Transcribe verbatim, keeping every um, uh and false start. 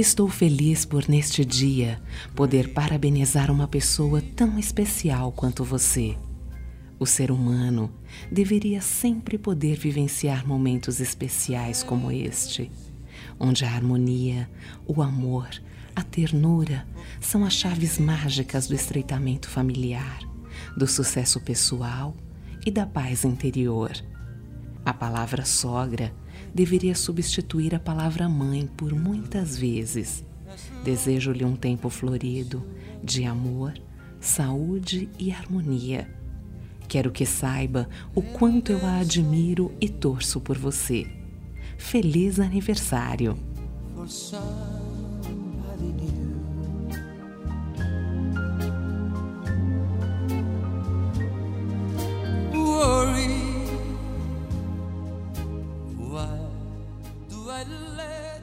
Estou feliz por, neste dia, poder parabenizar uma pessoa tão especial quanto você. O ser humano deveria sempre poder vivenciar momentos especiais como este, onde a harmonia, o amor, a ternura são as chaves mágicas do estreitamento familiar, do sucesso pessoal e da paz interior. A palavra sogra deveria substituir a palavra mãe por muitas vezes. Desejo-lhe um tempo florido de amor, saúde e harmonia. Quero que saiba o quanto eu a admiro e torço por você. Feliz aniversário! Why do I let